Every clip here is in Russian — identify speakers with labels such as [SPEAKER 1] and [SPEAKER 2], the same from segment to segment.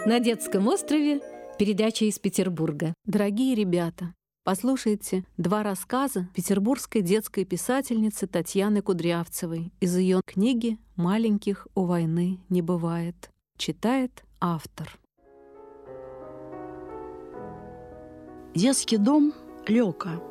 [SPEAKER 1] На детском острове. Передача из Петербурга.
[SPEAKER 2] Дорогие ребята, послушайте 2 рассказа петербургской детской писательницы Татьяны Кудрявцевой из ее книги «Маленьких у войны не бывает». Читает автор.
[SPEAKER 3] Детский дом Лёка.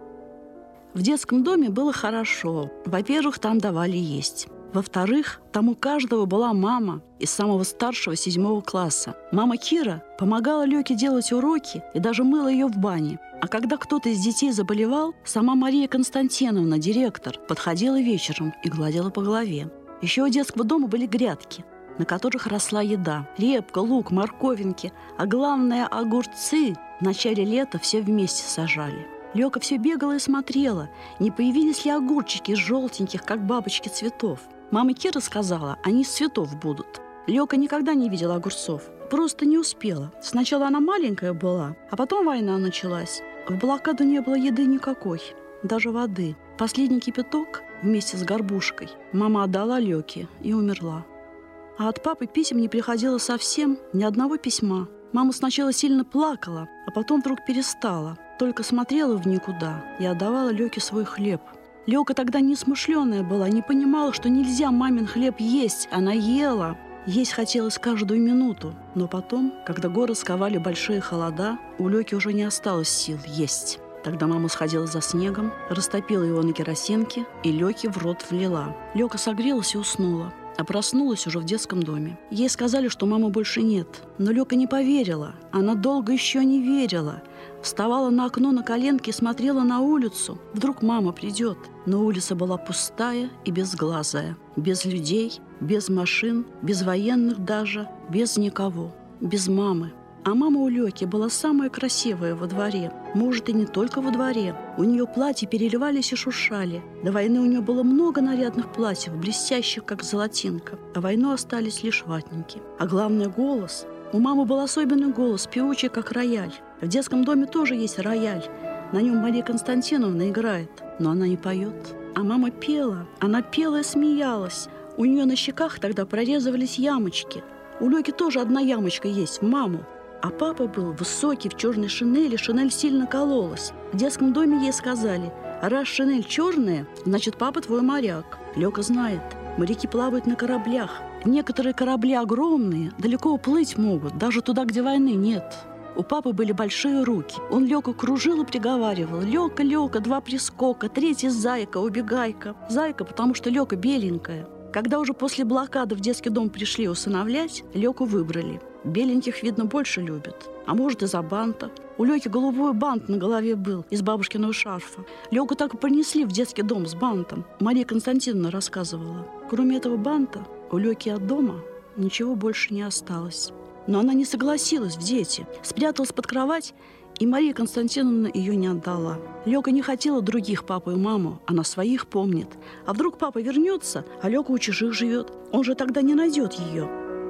[SPEAKER 3] В детском доме было хорошо. Во-первых, там давали есть. Во-вторых, там у каждого была мама из самого старшего 7 класса. Мама Кира помогала Лёке делать уроки и даже мыла ее в бане. А когда кто-то из детей заболевал, сама Мария Константиновна, директор, подходила вечером и гладила по голове. Еще у детского дома были грядки, на которых росла еда. Репка, лук, морковинки, а главное – огурцы. В начале лета все вместе сажали. Лёка все бегала и смотрела, не появились ли огурчики желтеньких, как бабочки, цветов. Мама Кира сказала, они из цветов будут. Лёка никогда не видела огурцов, просто не успела. Сначала она маленькая была, а потом война началась. В блокаду не было еды никакой, даже воды. Последний кипяток вместе с горбушкой мама отдала Лёке и умерла. А от папы писем не приходило совсем, ни одного письма. Мама сначала сильно плакала, а потом вдруг перестала. Только смотрела в никуда и отдавала Лёке свой хлеб. Лёка тогда несмышленая была, не понимала, что нельзя мамин хлеб есть. Она ела. Есть хотелось каждую минуту. Но потом, когда город сковали большие холода, у Лёки уже не осталось сил есть. Тогда мама сходила за снегом, растопила его на керосинке и Лёке в рот влила. Лёка согрелась и уснула. А проснулась уже в детском доме. Ей сказали, что мамы больше нет. Но Лёка не поверила. Она долго еще не верила. Вставала на окно на коленки и смотрела на улицу. Вдруг мама придет. Но улица была пустая и безглазая. Без людей, без машин, без военных даже, без никого. Без мамы. А мама у Лёки была самая красивая во дворе. Может, и не только во дворе. У нее платья переливались и шуршали. До войны у нее было много нарядных платьев, блестящих, как золотинка. А войну остались лишь ватники. А главное, голос. У мамы был особенный голос, певучий, как рояль. В детском доме тоже есть рояль. На нем Мария Константиновна играет. Но она не поет. А мама пела. Она пела и смеялась. У нее на щеках тогда прорезывались ямочки. У Лёки тоже одна ямочка есть, в маму. А папа был высокий, в черной шинели, шинель сильно кололась. В детском доме ей сказали, раз шинель черная, значит, папа твой моряк. Лёка знает, моряки плавают на кораблях. Некоторые корабли огромные, далеко уплыть могут, даже туда, где войны нет. У папы были большие руки. Он Лёку кружил и приговаривал: «Лёка, Лёка, 2 прискока, 3 зайка, убегай-ка». Зайка, потому что Лёка беленькая. Когда уже после блокады в детский дом пришли усыновлять, Лёку выбрали. Беленьких, видно, больше любят. А может, из-за банта. У Лёки голубой бант на голове был, из бабушкиного шарфа. Лёку так и принесли в детский дом с бантом. Мария Константиновна рассказывала. Кроме этого банта, у Лёки от дома ничего больше не осталось. Но она не согласилась в дети. Спряталась под кровать, и Мария Константиновна ее не отдала. Лёка не хотела других, папу и маму. Она своих помнит. А вдруг папа вернется, а Лёка у чужих живет? Он же тогда не найдет ее.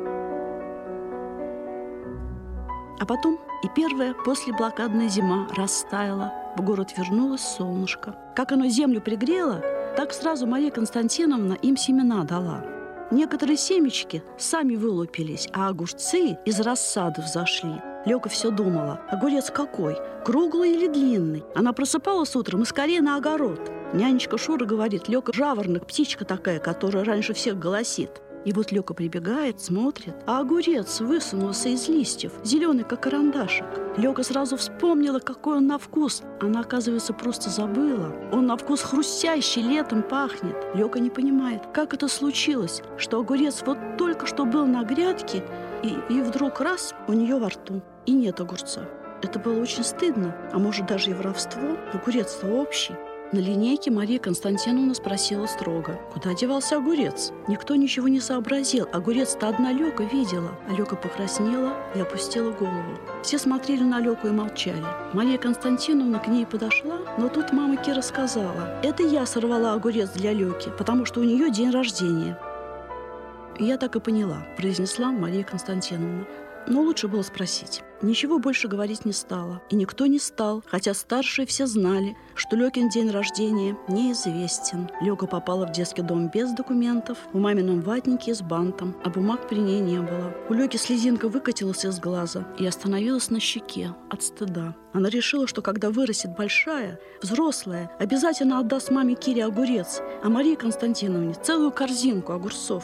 [SPEAKER 3] А потом и первая послеблокадная зима растаяла. В город вернулось солнышко. Как оно землю пригрело, так сразу Мария Константиновна им семена дала. Некоторые семечки сами вылупились, а огурцы из рассады взошли. Лёка все думала, огурец какой, круглый или длинный? Она просыпалась утром и скорее на огород. Нянечка Шура говорит: Лёка жаворонок, птичка такая, которая раньше всех голосит. И вот Лёка прибегает, смотрит, а огурец высунулся из листьев, зеленый, как карандашик. Лёка сразу вспомнила, какой он на вкус. Она, оказывается, просто забыла. Он на вкус хрустящий, летом пахнет. Лёка не понимает, как это случилось, что огурец вот только что был на грядке, и вдруг раз у нее во рту, и нет огурца. Это было очень стыдно, а может даже и воровство. Огурец-то общий. На линейке Мария Константиновна спросила строго: куда девался огурец? Никто ничего не сообразил. Огурец-то одна Лёка видела. А Лёка покраснела и опустила голову. Все смотрели на Лёку и молчали. Мария Константиновна к ней подошла, но тут мама Кира сказала: это я сорвала огурец для Лёки, потому что у нее день рождения. «Я так и поняла», – произнесла Мария Константиновна. Но лучше было спросить. Ничего больше говорить не стала. И никто не стал, хотя старшие все знали, что Лёкин день рождения неизвестен. Лёка попала в детский дом без документов, в мамином ватнике с бантом, а бумаг при ней не было. У Лёки слезинка выкатилась из глаза и остановилась на щеке от стыда. Она решила, что когда вырастет большая, взрослая, обязательно отдаст маме Кире огурец, а Марии Константиновне целую корзинку огурцов.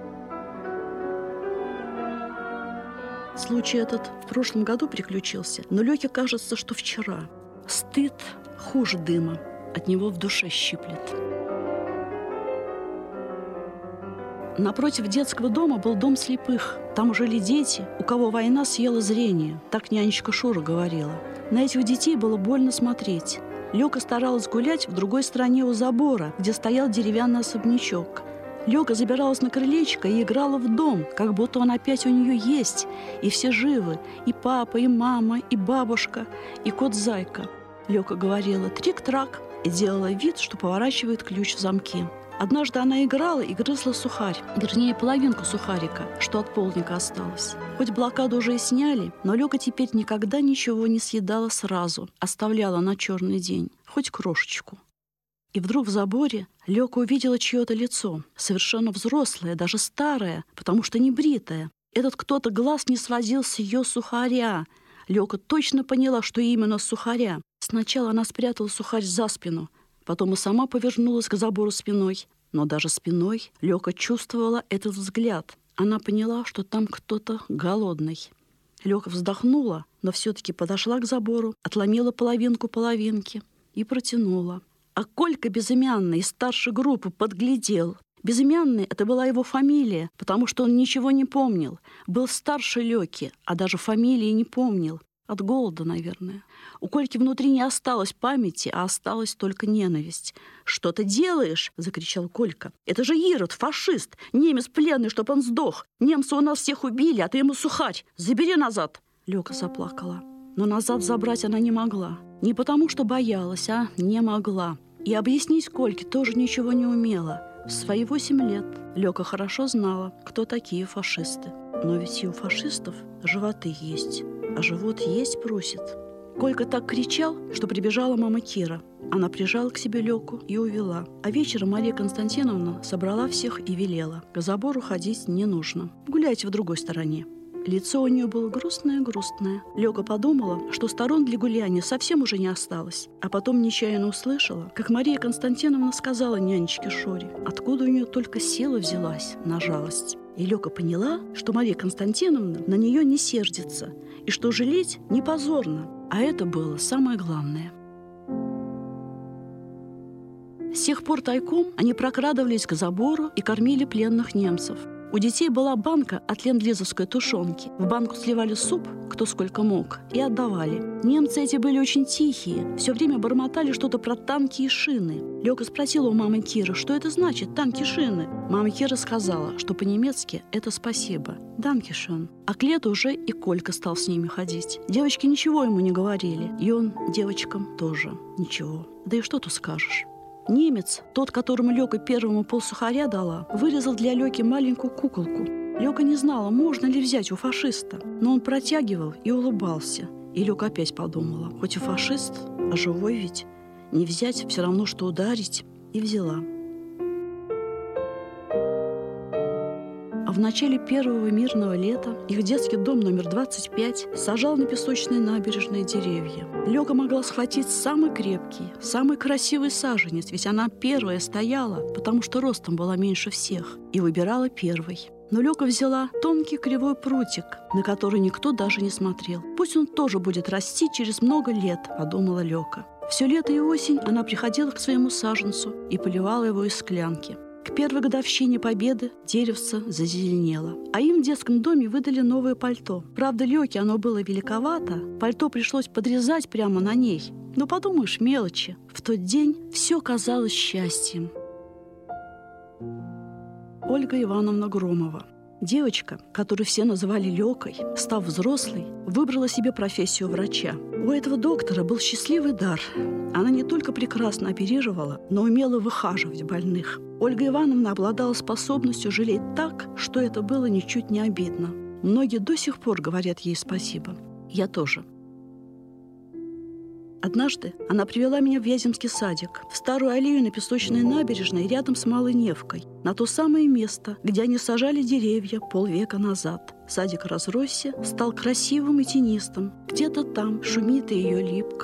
[SPEAKER 3] Случай этот в прошлом году приключился, но Лёке кажется, что вчера. Стыд хуже дыма, от него в душе щиплет. Напротив детского дома был дом слепых. Там жили дети, у кого война съела зрение, так нянечка Шура говорила. На этих детей было больно смотреть. Лёка старалась гулять в другой стороне у забора, где стоял деревянный особнячок. Лёка забиралась на крылечко и играла в дом, как будто он опять у нее есть, и все живы, и папа, и мама, и бабушка, и кот-зайка. Лёка говорила «трик-трак» и делала вид, что поворачивает ключ в замке. Однажды она играла и грызла сухарь, вернее, половинку сухарика, что от полника осталось. Хоть блокаду уже и сняли, но Лёка теперь никогда ничего не съедала сразу, оставляла на черный день, хоть крошечку. И вдруг в заборе Лёка увидела чьё-то лицо, совершенно взрослое, даже старое, потому что не бритое. Этот кто-то глаз не сводил с её сухаря. Лёка точно поняла, что именно с сухаря. Сначала она спрятала сухарь за спину, потом и сама повернулась к забору спиной. Но даже спиной Лёка чувствовала этот взгляд. Она поняла, что там кто-то голодный. Лёка вздохнула, но всё-таки подошла к забору, отломила половинку половинки и протянула. А Колька Безымянный из старшей группы подглядел. Безымянный — это была его фамилия, потому что он ничего не помнил. Был старше Лёки, а даже фамилии не помнил. От голода, наверное. У Кольки внутри не осталось памяти, а осталась только ненависть. «Что ты делаешь?» — закричал Колька. «Это же Ирод, фашист, немец пленный, чтоб он сдох. Немцы у нас всех убили, а ты ему сухарь. Забери назад!» Лёка заплакала. Но назад забрать она не могла. Не потому, что боялась, а не могла. И объяснить Кольке тоже ничего не умела. В свои 8 лет Лёка хорошо знала, кто такие фашисты. Но ведь и у фашистов животы есть, а живот есть просит. Колька так кричал, что прибежала мама Кира. Она прижала к себе Лёку и увела. А вечером Мария Константиновна собрала всех и велела: к забору ходить не нужно. Гуляйте в другой стороне. Лицо у нее было грустное-грустное. Лёка подумала, что сторон для гуляния совсем уже не осталось. А потом нечаянно услышала, как Мария Константиновна сказала нянечке Шуре, откуда у нее только сила взялась на жалость. И Лёка поняла, что Мария Константиновна на нее не сердится, и что жалеть не позорно. А это было самое главное. С тех пор тайком они прокрадывались к забору и кормили пленных немцев. У детей была банка от ленд-лизовской тушенки. В банку сливали суп, кто сколько мог, и отдавали. Немцы эти были очень тихие, все время бормотали что-то про танки и шины. Лёка спросила у мамы Киры, что это значит, танки и шины. Мама Кира сказала, что по-немецки это спасибо, «Данкишön». А к лету уже и Колька стал с ними ходить. Девочки ничего ему не говорили, и он девочкам тоже ничего. Да и что тут скажешь? Немец, тот, которому Лёка первому полсухаря дала, вырезал для Лёки маленькую куколку. Лёка не знала, можно ли взять у фашиста, но он протягивал и улыбался. И Лёка опять подумала, хоть и фашист, а живой ведь, не взять все равно, что ударить, и взяла. А в начале первого мирного лета их детский дом номер 25 сажал на песочной набережной деревья. Лёка могла схватить самый крепкий, самый красивый саженец, ведь она первая стояла, потому что ростом была меньше всех, и выбирала первой. Но Лёка взяла тонкий кривой прутик, на который никто даже не смотрел. «Пусть он тоже будет расти через много лет», — подумала Лёка. Все лето и осень она приходила к своему саженцу и поливала его из склянки. К первой годовщине Победы деревце зазеленело, а им в детском доме выдали новое пальто. Правда, Лёке оно было великовато, пальто пришлось подрезать прямо на ней. Но подумаешь, мелочи. В тот день все казалось счастьем. Ольга Ивановна Громова. Девочка, которую все называли Лёкой, став взрослой, выбрала себе профессию врача. У этого доктора был счастливый дар. Она не только прекрасно оперировала, но умела выхаживать больных. Ольга Ивановна обладала способностью жалеть так, что это было ничуть не обидно. Многие до сих пор говорят ей спасибо. Я тоже. Однажды она привела меня в Вяземский садик, в старую аллею на Песочной набережной рядом с Малой Невкой, на то самое место, где они сажали деревья полвека назад. Садик разросся, стал красивым и тенистым. Где-то там шумит ее липка.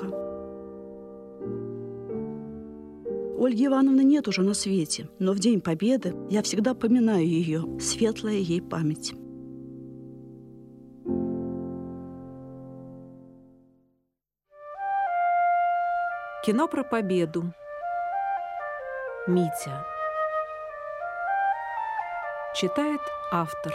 [SPEAKER 3] Ольги Ивановны нет уже на свете, но в День Победы я всегда поминаю ее, светлая ей память.
[SPEAKER 2] Кино про победу. Митя. Читает автор.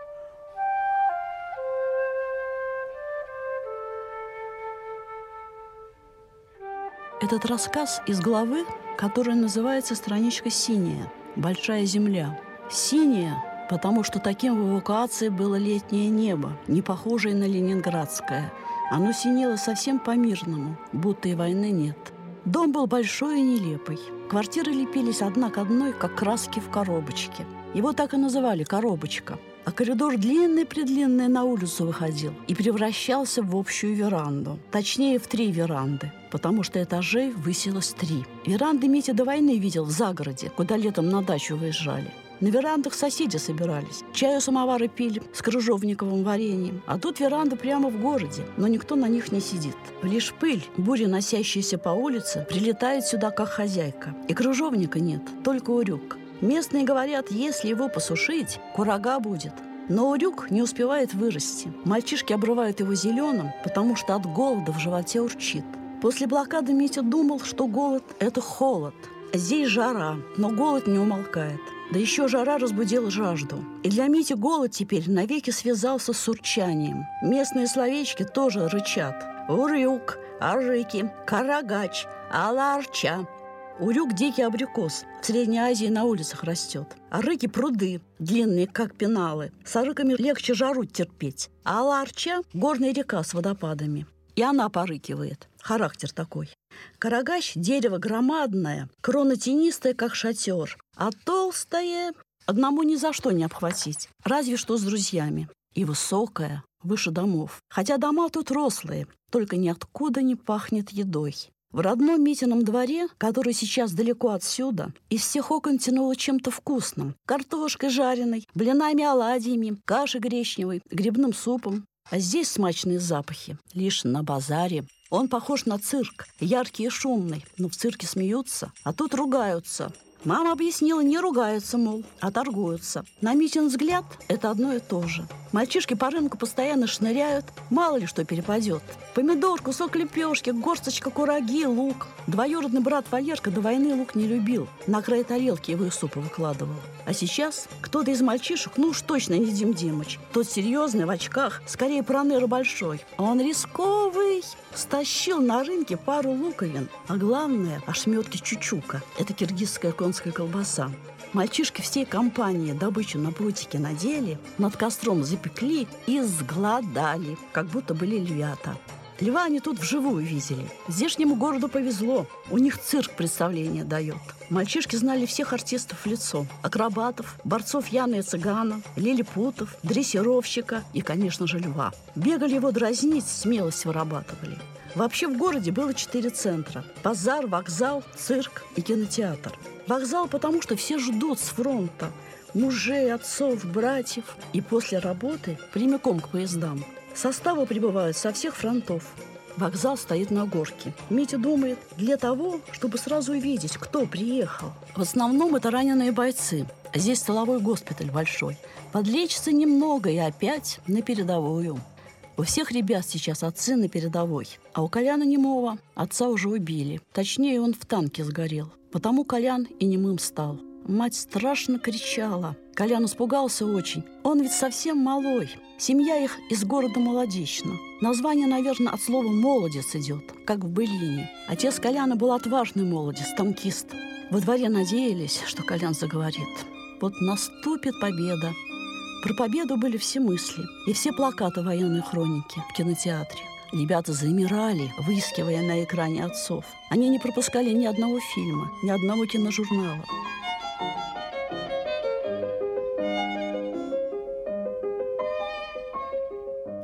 [SPEAKER 3] Этот рассказ из главы, которая называется «Страничка синяя. Большая земля». Синяя, потому что таким в эвакуации было летнее небо, не похожее на ленинградское. Оно синело совсем по-мирному, будто и войны нет. Дом был большой и нелепый. Квартиры лепились одна к одной, как краски в коробочке. Его так и называли «коробочка». А коридор длинный-предлинный на улицу выходил и превращался в общую веранду. Точнее, в 3 веранды, потому что этажей высилось 3. Веранды Митя до войны видел в загороде, куда летом на дачу выезжали. На верандах соседи собирались, чаю самовары пили с крыжовниковым вареньем. А тут веранда прямо в городе, но никто на них не сидит. Лишь пыль, буря, носящаяся по улице, прилетает сюда как хозяйка. И крыжовника нет, только урюк. Местные говорят, если его посушить, курага будет. Но урюк не успевает вырасти. Мальчишки обрывают его зеленым, потому что от голода в животе урчит. После блокады Митя думал, что голод – это холод. Здесь жара, но голод не умолкает. Да еще жара разбудила жажду. И для Мити голод теперь навеки связался с урчанием. Местные словечки тоже рычат. Урюк, арыки, карагач, аларча. Урюк – дикий абрикос. В Средней Азии на улицах растет. Арыки – пруды, длинные, как пеналы. С арыками легче жару терпеть. А аларча – горная река с водопадами. И она порыкивает. Характер такой. Карагач – дерево громадное, крона тенистая, как шатер, а толстая одному ни за что не обхватить, разве что с друзьями. И высокая, выше домов. Хотя дома тут рослые, только ниоткуда не пахнет едой. В родном Митином дворе, который сейчас далеко отсюда, из всех окон тянуло чем-то вкусным. Картошкой жареной, блинами-оладьями, кашей гречневой, грибным супом. А здесь смачные запахи лишь на базаре. Он похож на цирк, яркий и шумный, но в цирке смеются, а тут ругаются. Мама объяснила, не ругаются, мол, а торгуются. На Митин взгляд, это одно и то же. Мальчишки по рынку постоянно шныряют, мало ли что перепадет. Помидор, кусок лепешки, горсточка кураги, лук. Двоюродный брат Валерка до войны лук не любил, на край тарелки его из супа выкладывал. А сейчас кто-то из мальчишек, ну уж точно не Дим Димыч, тот серьезный, в очках, скорее Проныра большой. А он рисковый, стащил на рынке пару луковин, а главное, ошметки чучука. Это киргизская конская колбаса. Мальчишки всей компании добычу на прутике надели, над костром запекли и сгладали, как будто были львята. Льва они тут вживую видели. Здешнему городу повезло. У них цирк представление дает. Мальчишки знали всех артистов в лицо. Акробатов, борцов Яна и Цыгана, лилипутов, дрессировщика и, конечно же, льва. Бегали его дразнить, смелость вырабатывали. Вообще в городе было 4 центра. Базар, вокзал, цирк и кинотеатр. Вокзал, потому что все ждут с фронта. Мужей, отцов, братьев. И после работы прямиком к поездам. Составы прибывают со всех фронтов. Вокзал стоит на горке. Митя думает, для того, чтобы сразу увидеть, кто приехал. В основном это раненые бойцы. Здесь столовой госпиталь большой. Подлечится немного и опять на передовую. У всех ребят сейчас отцы на передовой. А у Коляна немого отца уже убили. Точнее, он в танке сгорел. Потому Колян и немым стал. Мать страшно кричала. Колян испугался очень. Он ведь совсем малой. Семья их из города Молодечно. Название, наверное, от слова «молодец» идет, как в былине. Отец Коляна был отважный молодец, танкист. Во дворе надеялись, что Колян заговорит. Вот наступит победа. Про победу были все мысли и все плакаты военной хроники в кинотеатре. Ребята замирали, выискивая на экране отцов. Они не пропускали ни одного фильма, ни одного киножурнала.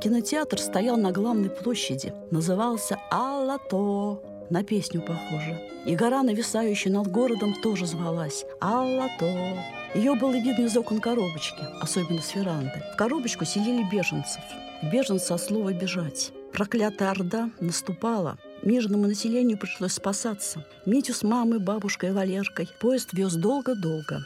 [SPEAKER 3] Кинотеатр стоял на главной площади. Назывался «Аллато». На песню похоже. И гора, нависающая над городом, тоже звалась «Аллато». Ее было видно из окон коробочки, особенно с веранды. В коробочку селили беженцев. Беженцы от слова «бежать». Проклятая орда наступала. Мирному населению пришлось спасаться. Митю с мамой, бабушкой и Валеркой поезд вез долго-долго.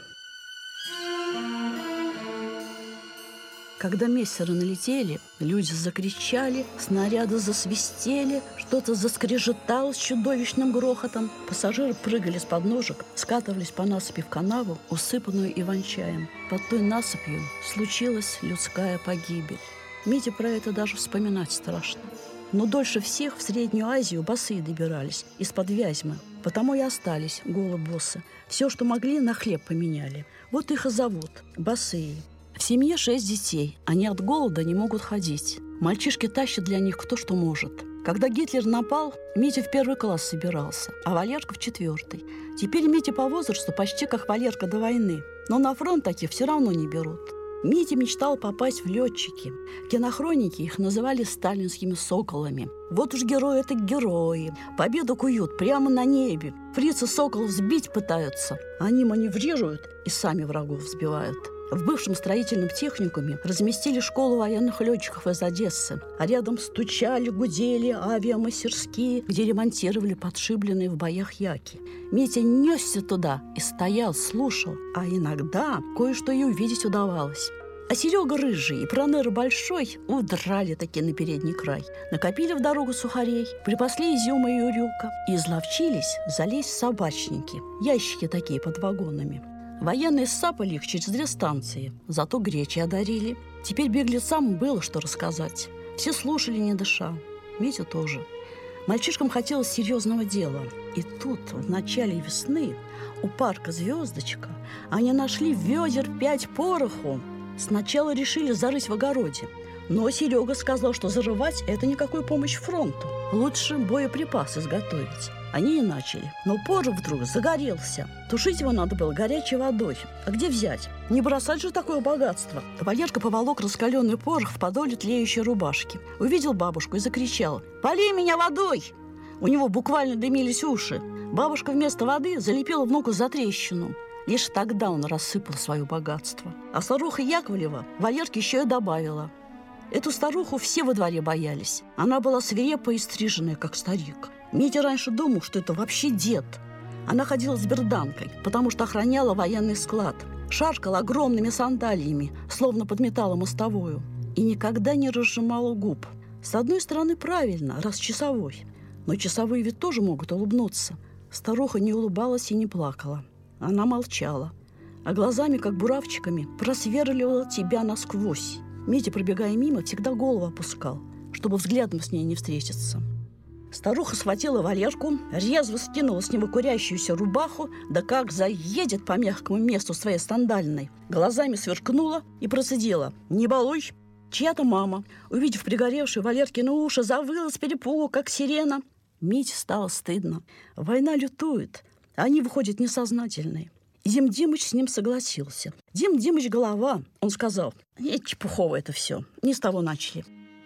[SPEAKER 3] Когда мессеры налетели, люди закричали, снаряды засвистели, что-то заскрежетало с чудовищным грохотом. Пассажиры прыгали с подножек, скатывались по насыпи в канаву, усыпанную иван-чаем. Под той насыпью случилась людская погибель. Мите про это даже вспоминать страшно. Но дольше всех в Среднюю Азию босые добирались, из-под Вязьмы. Потому и остались голы-боссы. Все, что могли, на хлеб поменяли. Вот их и зовут – босые. В семье 6 детей. Они от голода не могут ходить. Мальчишки тащат для них кто что может. Когда Гитлер напал, Митя в 1 класс собирался, а Валерка в 4. Теперь Митя по возрасту почти как Валерка до войны. Но на фронт таких все равно не берут. Митя мечтал попасть в летчики. Кинохроники их называли сталинскими соколами. Вот уж герои – это герои. Победу куют прямо на небе. Фрицы соколов сбить пытаются. Они маневрируют и сами врагов сбивают. В бывшем строительном техникуме разместили школу военных летчиков из Одессы. А рядом стучали, гудели авиамастерские, где ремонтировали подшибленные в боях яки. Митя несся туда и стоял, слушал. А иногда кое-что и увидеть удавалось. А Серега Рыжий и Пронера Большой удрали таки на передний край. Накопили в дорогу сухарей, припасли изюма и урюка и изловчились залезть в собачники. Ящики такие под вагонами. Военные сцапали их через 2 станции, зато гречи одарили. Теперь беглецам было что рассказать. Все слушали, не дыша. Митя тоже. Мальчишкам хотелось серьезного дела. И тут, в начале весны, у парка «Звездочка» они нашли ведер 5 пороху. Сначала решили зарыть в огороде. Но Серега сказал, что зарывать – это никакой помощи фронту. Лучше боеприпасы изготовить. Они и начали. Но порох вдруг загорелся. Тушить его надо было горячей водой. А где взять? Не бросать же такое богатство. Валерка поволок раскаленный порох в подоле тлеющей рубашки. Увидел бабушку и закричал: «Полей меня водой!» У него буквально дымились уши. Бабушка вместо воды залепила внуку затрещину. Лишь тогда он рассыпал свое богатство. А старуха Яковлева Валерке еще и добавила. Эту старуху все во дворе боялись. Она была свирепая и стриженная, как старик. Митя раньше думал, что это вообще дед. Она ходила с берданкой, потому что охраняла военный склад. Шаркала огромными сандалиями, словно подметала мостовую. И никогда не разжимала губ. С одной стороны, правильно, раз часовой. Но часовые ведь тоже могут улыбнуться. Старуха не улыбалась и не плакала. Она молчала, а глазами, как буравчиками, просверливала тебя насквозь. Митя, пробегая мимо, всегда голову опускал, чтобы взглядом с ней не встретиться. Старуха схватила Валерку, резво скинула с него курящуюся рубаху, да как заедет по мягкому месту своей сандальной. Глазами сверкнула и процедила: «Не балуй!» Чья-то мама, увидев пригоревшие Валеркины уши, завыла с перепугу, как сирена. Мите стало стыдно. Война лютует, а они выходят несознательные. И Дим Димыч с ним согласился. Дим Димыч голова. Он сказал: чепухово это все, не с того начали.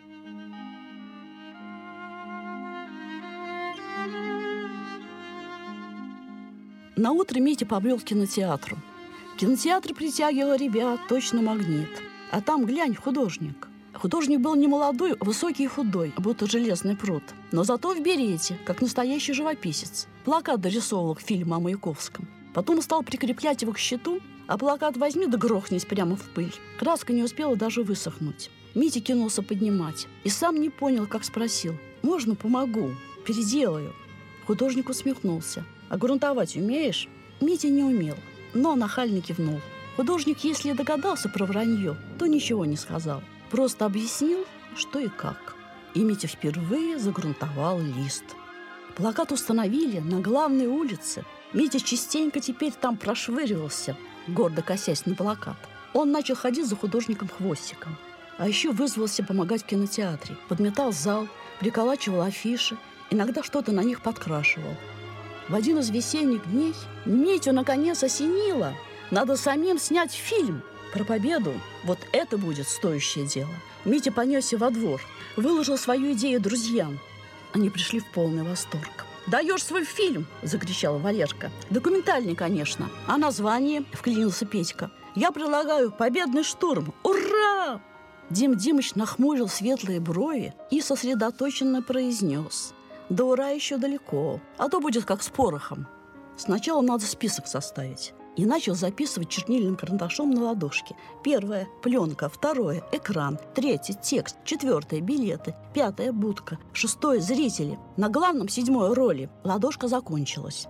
[SPEAKER 3] Наутро Митя побрел к кинотеатру. Кинотеатр притягивал ребят, точно магнит. А там, глянь, художник. Художник был не молодой, высокий и худой, будто железный пруд. Но зато в берете, как настоящий живописец. Плакат дорисовывал к фильму о Маяковском. Потом стал прикреплять его к щиту, а плакат возьми да грохнись прямо в пыль. Краска не успела даже высохнуть. Митя кинулся поднимать. И сам не понял, как спросил: «Можно помогу? Переделаю?» Художник усмехнулся. «А грунтовать умеешь?» Митя не умел, но нахально кивнул. Художник, если и догадался про вранье, то ничего не сказал. Просто объяснил, что и как. И Митя впервые загрунтовал лист. Плакат установили на главной улице. Митя частенько теперь там прошвыривался, гордо косясь на плакат. Он начал ходить за художником хвостиком. А еще вызвался помогать в кинотеатре. Подметал зал, приколачивал афиши, иногда что-то на них подкрашивал. В один из весенних дней Митю наконец осенило. Надо самим снять фильм. Про победу вот это будет стоящее дело. Митя понесся во двор, выложил свою идею друзьям. Они пришли в полный восторг. «Даешь свой фильм!» – закричала Валерка. «Документальный, конечно. А название?» – вклинился Петька. «Я предлагаю «Победный штурм». Ура!» Дим Димыч нахмурил светлые брови и сосредоточенно произнес: «До ура еще далеко, а то будет как с порохом. Сначала надо список составить». И начал записывать чернильным карандашом на ладошке. 1 – пленка, 2 – экран, 3 – текст, 4 – билеты, 5 – будка, 6 – зрители. На главном 7 – роли. Ладошка закончилась.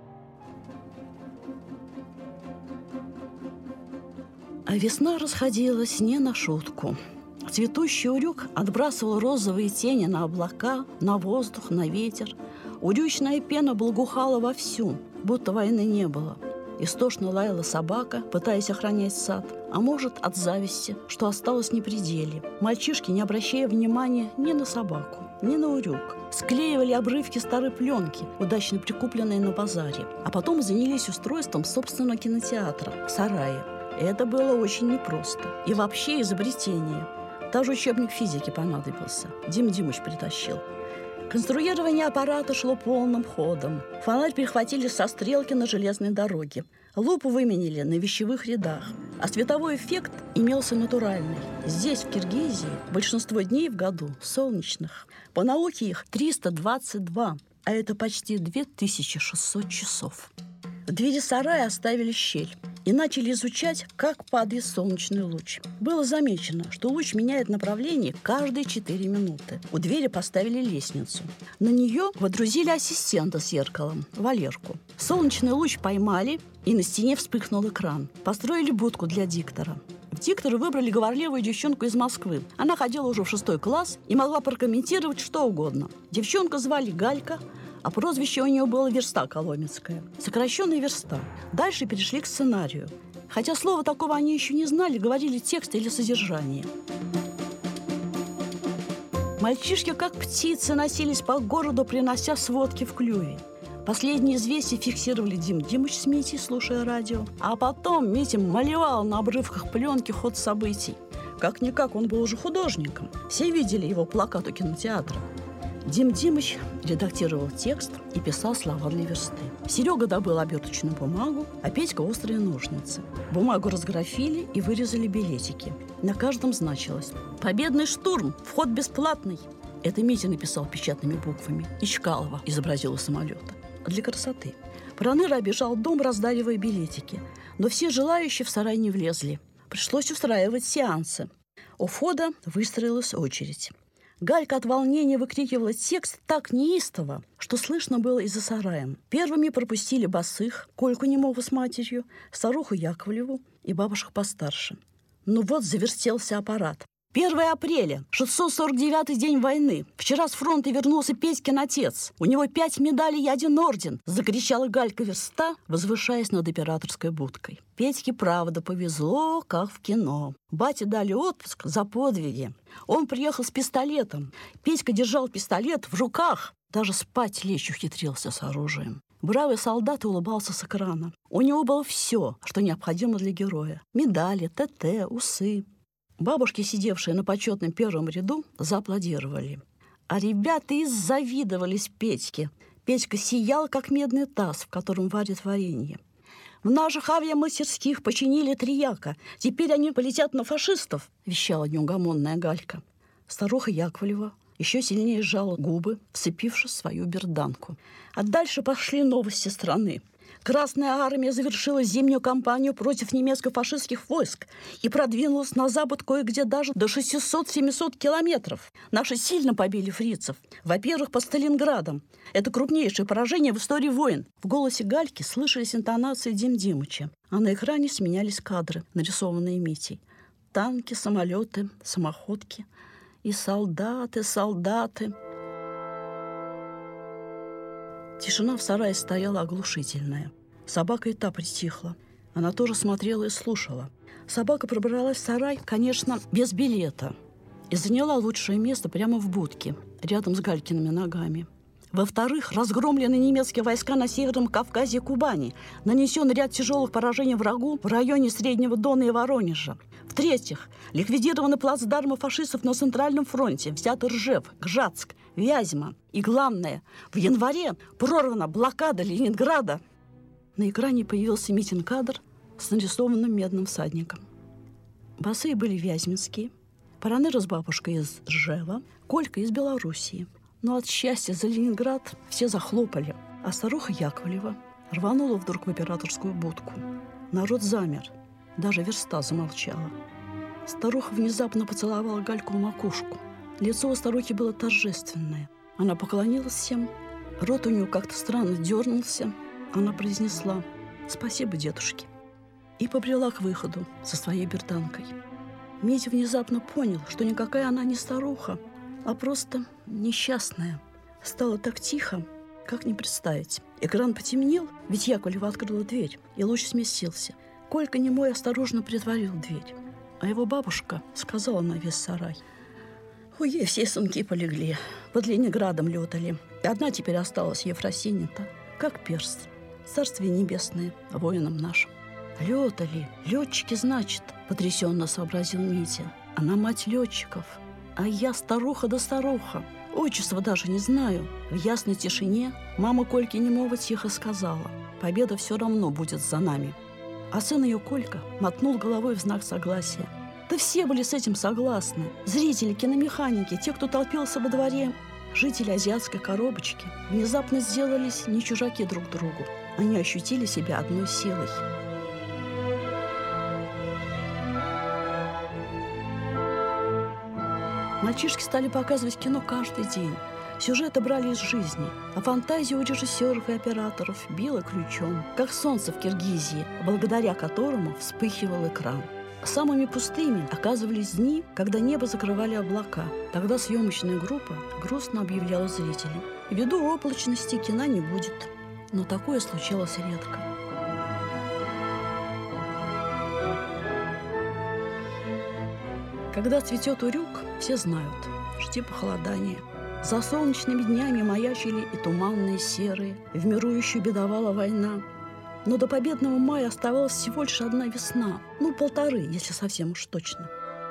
[SPEAKER 3] А весна расходилась не на шутку. Цветущий урюк отбрасывал розовые тени на облака, на воздух, на ветер. Урючная пена благоухала вовсю, будто войны не было. Истошно лаяла собака, пытаясь охранять сад, а может, от зависти, что осталось не при деле. Мальчишки, не обращая внимания ни на собаку, ни на урюк, склеивали обрывки старой пленки, удачно прикупленной на базаре, а потом занялись устройством собственного кинотеатра в сарае. Это было очень непросто. И вообще изобретение. Даже учебник физики понадобился. Дим Димыч притащил. Конструирование аппарата шло полным ходом. Фонарь перехватили со стрелки на железной дороге. Лупу выменили на вещевых рядах. А световой эффект имелся натуральный. Здесь, в Киргизии, большинство дней в году солнечных. По науке их 322, а это почти 2600 часов. В двери сарая оставили щель и начали изучать, как падает солнечный луч. Было замечено, что луч меняет направление каждые 4 минуты. У двери поставили лестницу. На нее водрузили ассистента с зеркалом, Валерку. Солнечный луч поймали, и на стене вспыхнул экран. Построили будку для диктора. В дикторы выбрали говорливую девчонку из Москвы. Она ходила уже в 6 класс и могла прокомментировать что угодно. Девчонку звали Галька, а прозвище у нее было Верста Коломенская. Сокращенная Верста. Дальше перешли к сценарию. Хотя слова такого они еще не знали, говорили текст или содержание. Мальчишки, как птицы, носились по городу, принося сводки в клюве. Последние известия фиксировали Дим Димыч с Митей, слушая радио. А потом Митя малевал на обрывках пленки ход событий. Как-никак он был уже художником. Все видели его плакат у кинотеатра. Дим Димыч редактировал текст и писал слова для версты. Серега добыл оберточную бумагу, а Петька – острые ножницы. Бумагу разграфили и вырезали билетики. На каждом значилось: «Победный штурм! Вход бесплатный!» Это Митя написал печатными буквами, и Чкалова изобразила самолета. Для красоты. Проныра обежал дом, раздаривая билетики. Но все желающие в сарай не влезли. Пришлось устраивать сеансы. У входа выстроилась очередь. Галька от волнения выкрикивала текст так неистово, что слышно было и за сараем. Первыми пропустили босых, Кольку Немова с матерью, старуху Яковлеву и бабушек постарше. Ну вот завертелся аппарат. 1 апреля, 649-й день войны. Вчера с фронта вернулся Петькин отец. У него 5 медалей и 1 орден, закричала Галька Верста, возвышаясь над операторской будкой. Петьке правда повезло, как в кино. Бате дали отпуск за подвиги. Он приехал с пистолетом. Петька держал пистолет в руках. Даже спать лечь ухитрился с оружием. Бравый солдат улыбался с экрана. У него было все, что необходимо для героя. Медали, ТТ, усы. Бабушки, сидевшие на почетном 1 ряду, зааплодировали. А ребята иззавидовались Петьке. Петька сиял, как медный таз, в котором варят варенье. «В наших авиамастерских починили 3 яка. Теперь они полетят на фашистов», — вещала неугомонная Галька. Старуха Яковлева еще сильнее сжала губы, вцепившись в свою берданку. А дальше пошли новости страны. Красная армия завершила зимнюю кампанию против немецко-фашистских войск и продвинулась на запад кое-где даже до 600-700 километров. Наши сильно побили фрицев. Во-первых, под Сталинградом. Это крупнейшее поражение в истории войн. В голосе Гальки слышались интонации Дим Димыча, а на экране сменялись кадры, нарисованные Митей. Танки, самолеты, самоходки и солдаты, солдаты. Тишина в сарае стояла оглушительная. Собака и та притихла. Она тоже смотрела и слушала. Собака пробралась в сарай, конечно, без билета, и заняла лучшее место прямо в будке, рядом с Галькиными ногами. Во-вторых, разгромлены немецкие войска на Северном Кавказе и Кубани. Нанесен ряд тяжелых поражений врагу в районе Среднего Дона и Воронежа. В-третьих, ликвидированы плацдармы фашистов на Центральном фронте. Взяты Ржев, Гжатск, Вязьма. И главное, в январе прорвана блокада Ленинграда. На экране появился Митин-кадр с нарисованным медным всадником. Басы были вязьминские, Паранера с бабушкой из Ржева, Колька из Белоруссии. Но от счастья за Ленинград все захлопали, а старуха Яковлева рванула вдруг в операторскую будку. Народ замер, даже верста замолчала. Старуха внезапно поцеловала Гальку в макушку. Лицо у старухи было торжественное. Она поклонилась всем, рот у нее как-то странно дернулся. Она произнесла «Спасибо, дедушке» и побрела к выходу со своей бертанкой. Митя внезапно понял, что никакая она не старуха, а просто несчастная. Стало так тихо, как не представить. Экран потемнел, ведь Яковлева открыла дверь, и луч сместился. Колька немой осторожно притворил дверь, а его бабушка сказала на весь сарай: «У ей все сынки полегли, под Ленинградом летали. Одна теперь осталась, Ефросинья-то, как перст. Царствие небесное воинам нашим». «Летали, летчики, значит», — потрясенно сообразил Митя. «Она мать летчиков. А я старуха да старуха. Отчества даже не знаю». В ясной тишине мама Кольки немого тихо сказала: «Победа все равно будет за нами». А сын ее, Колька, мотнул головой в знак согласия. Да все были с этим согласны. Зрители, киномеханики, те, кто толпился во дворе. Жители азиатской коробочки внезапно сделались не чужаки друг другу. Они ощутили себя одной силой. Мальчишки стали показывать кино каждый день. Сюжеты брали из жизни, а фантазия у режиссеров и операторов била ключом, как солнце в Киргизии, благодаря которому вспыхивал экран. Самыми пустыми оказывались дни, когда небо закрывали облака. Тогда съемочная группа грустно объявляла зрителям: ввиду облачности кино не будет. Но такое случалось редко. Когда цветет урюк, все знают: жди похолодания. За солнечными днями маячили и туманные серые. В миру еще бедовала война. Но до победного мая оставалась всего лишь одна весна. 1,5, если совсем уж точно.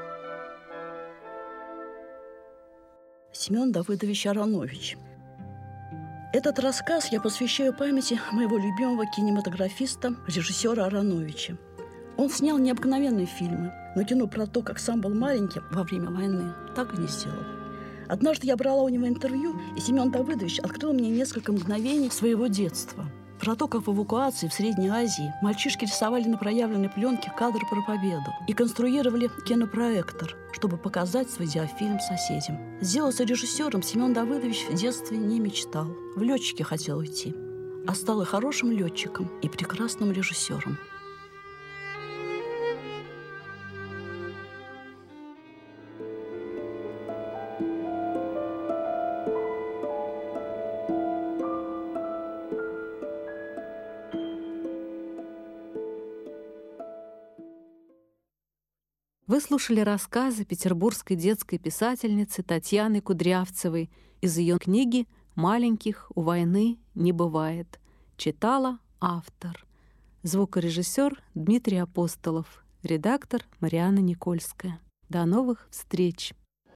[SPEAKER 3] Семен Давыдович Аронович. Этот рассказ я посвящаю памяти моего любимого кинематографиста, режиссера Ароновича. Он снял необыкновенные фильмы, но кино про то, как сам был маленьким во время войны, так и не сделал. Однажды я брала у него интервью, и Семен Давыдович открыл мне несколько мгновений своего детства. Про то, как в эвакуации в Средней Азии мальчишки рисовали на проявленной пленке кадры про победу и конструировали кинопроектор, чтобы показать свой диафильм соседям. Сделаться режиссером Семен Давыдович в детстве не мечтал. В летчики хотел уйти, а стал и хорошим летчиком, и прекрасным режиссером.
[SPEAKER 2] Вы слушали рассказы петербургской детской писательницы Татьяны Кудрявцевой из ее книги «Маленьких у войны не бывает». Читала автор. Звукорежиссер Дмитрий Апостолов. Редактор Марианна Никольская. До новых встреч!